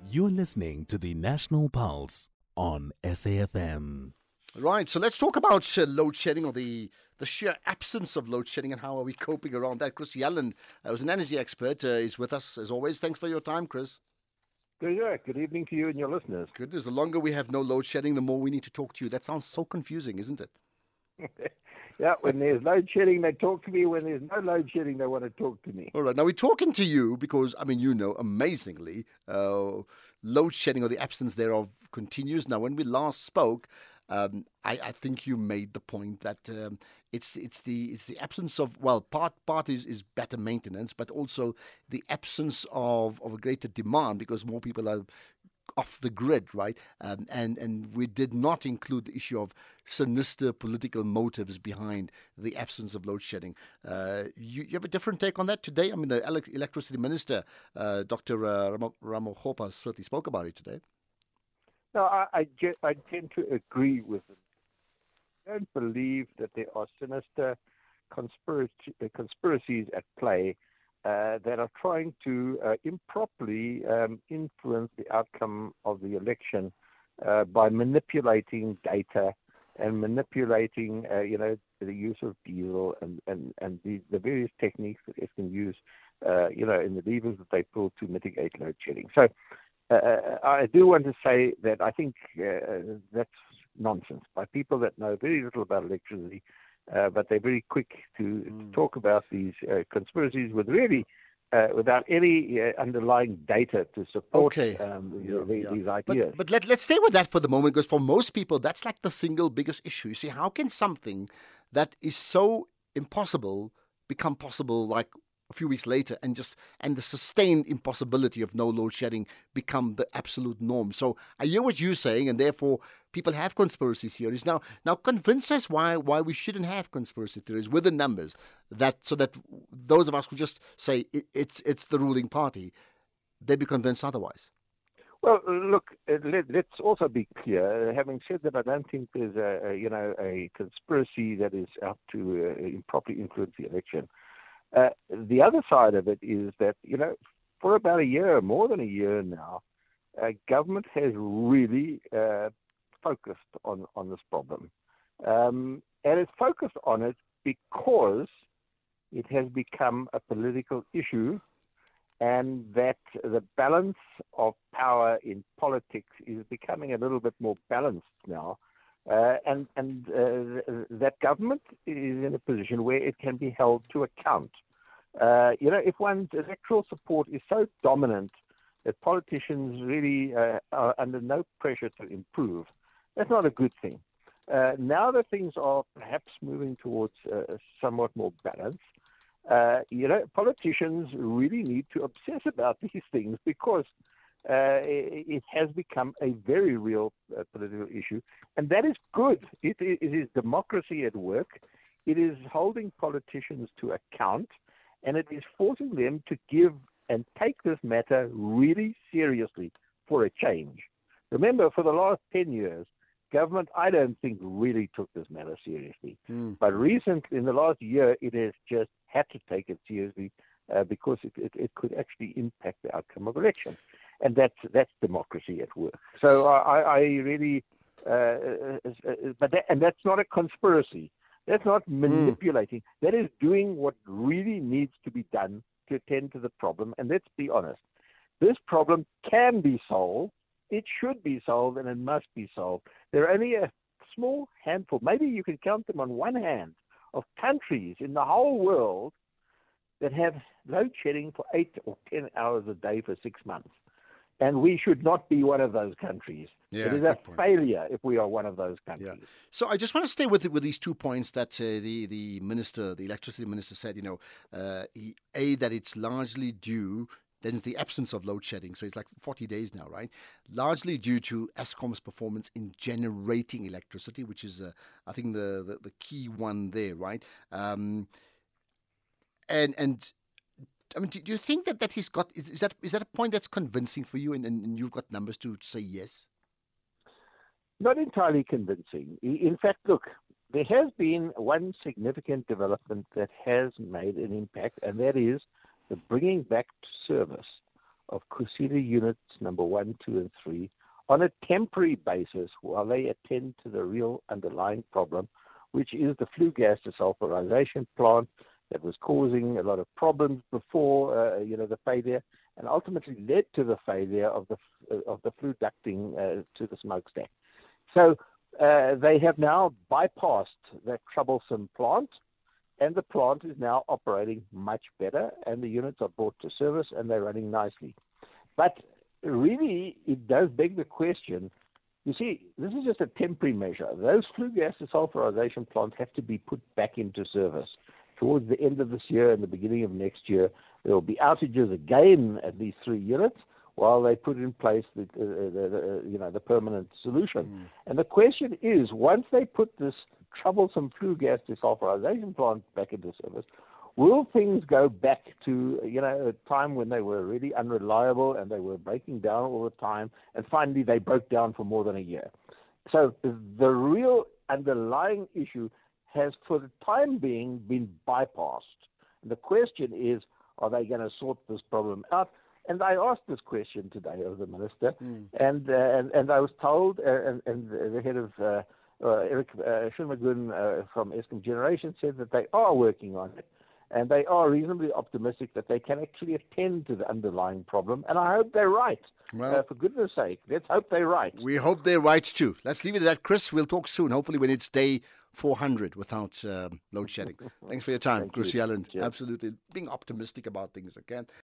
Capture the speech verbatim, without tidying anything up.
You're listening to the National Pulse on S A F M. Right, so let's talk about uh, load shedding, or the, the sheer absence of load shedding, and how are we coping around that. Chris Yallen, uh, who's an energy expert, uh, is with us as always. Thanks for your time, Chris. Good, yeah. Good evening to you and your listeners. Goodness, the longer we have no load shedding, the more we need to talk to you. That sounds so confusing, isn't it? Yeah, when there's load shedding, they talk to me. When there's no load shedding, they want to talk to me. All right, now we're talking to you because, I mean, you know, amazingly, uh, load shedding, or the absence thereof, continues. Now, when we last spoke, um, I, I think you made the point that um, it's it's the it's the absence of, well, part part is, is better maintenance, but also the absence of, of a greater demand because more people are off the grid, right? Um, and and we did not include the issue of sinister political motives behind the absence of load shedding. Uh, you, you have a different take on that today? I mean, the ele- electricity minister, uh, Doctor Uh, Ram- Ramokgopa, certainly spoke about it today. No, I, I, ge- I tend to agree with them. I don't believe that there are sinister conspiracy, uh, conspiracies at play uh, that are trying to uh, improperly um, influence the outcome of the election uh, by manipulating data and manipulating, uh, you know, the use of diesel and, and, and the, the various techniques that it can use, uh, you know, in the levers that they pull to mitigate load shedding. So uh, I do want to say that I think uh, that's nonsense by people that know very little about electricity, uh, but they're very quick to, mm. to talk about these uh, conspiracies with really Uh, without any uh, underlying data to support okay. um, yeah, the, yeah. these ideas. But, but let, let's stay with that for the moment, because for most people, that's like the single biggest issue. You see, how can something that is so impossible become possible like a few weeks later, and just and the sustained impossibility of no load shedding become the absolute norm? So I hear what you're saying, and therefore people have conspiracy theories. Now, now convince us why why we shouldn't have conspiracy theories with the numbers, that so that those of us who just say it, it's it's the ruling party, they be convinced otherwise. Well, look, let, let's also be clear. Having said that, I don't think there's a, a you know a conspiracy that is out to uh, improperly influence the election. Uh, the other side of it is that, you know, for about a year, more than a year now, uh, government has really uh, focused on, on this problem. Um, and it's focused on it because it has become a political issue, and that the balance of power in politics is becoming a little bit more balanced now. Uh, and and uh, that government is in a position where it can be held to account. Uh, you know, if one's electoral support is so dominant that politicians really uh, are under no pressure to improve, that's not a good thing. Uh, now that things are perhaps moving towards uh, somewhat more balance, uh, you know, politicians really need to obsess about these things, because Uh, it, it has become a very real uh, political issue, and that is good. It, it, it is democracy at work. It is holding politicians to account, and it is forcing them to give and take this matter really seriously for a change. Remember, for the last ten years, government, I don't think, really took this matter seriously. Mm. But recently, in the last year, it has just had to take it seriously uh, because it, it, it could actually impact the outcome of election. And that's that's democracy at work. So I, I really, uh, uh, but that, and that's not a conspiracy. That's not manipulating. Mm. That is doing what really needs to be done to attend to the problem. And let's be honest, this problem can be solved. It should be solved, and it must be solved. There are only a small handful, maybe you can count them on one hand, of countries in the whole world that have load shedding for eight or ten hours a day for six months. And we should not be one of those countries. Yeah, it is a point. failure if we are one of those countries. Yeah. So I just want to stay with with these two points that uh, the the minister, the electricity minister, said. You know, uh, he, a that it's largely due. Then it's the absence of load shedding. So it's like forty days now, right? Largely due to Eskom's performance in generating electricity, which is, uh, I think, the, the the key one there, right? Um, and and. I mean, do, do you think that, that he's got, is, is that is that a point that's convincing for you, and, and you've got numbers to say yes? Not entirely convincing. In fact, look, there has been one significant development that has made an impact, and that is the bringing back to service of Kusile units number one, two, and three on a temporary basis while they attend to the real underlying problem, which is the flue gas desulfurization plant that was causing a lot of problems before, uh, you know, the failure, and ultimately led to the failure of the of the flue ducting uh, to the smokestack. So uh, they have now bypassed that troublesome plant, and the plant is now operating much better, and the units are brought to service, and they're running nicely. But really, it does beg the question. You see, this is just a temporary measure. Those flue gas desulfurization plants have to be put back into service. Towards the end of this year and the beginning of next year, there will be outages again at these three units while they put in place the, uh, the, the you know the permanent solution. Mm. And the question is, once they put this troublesome flue gas desulfurization plant back into service, will things go back to, you know, a time when they were really unreliable and they were breaking down all the time, and finally they broke down for more than a year? So the real underlying issue has, for the time being, been bypassed. And the question is, are they going to sort this problem out? And I asked this question today of the minister, mm. and, uh, and and I was told, uh, and, and the head of uh, uh, Eric uh, Shumagun uh, from Eskom Generation said that they are working on it, and they are reasonably optimistic that they can actually attend to the underlying problem. And I hope they're right. Well, uh, for goodness sake, let's hope they're right. We hope they're right too. Let's leave it at that, Chris. We'll talk soon, hopefully when it's day four hundred without um, load shedding. Thanks for your time, Chris Yelland. Absolutely. Being optimistic about things again.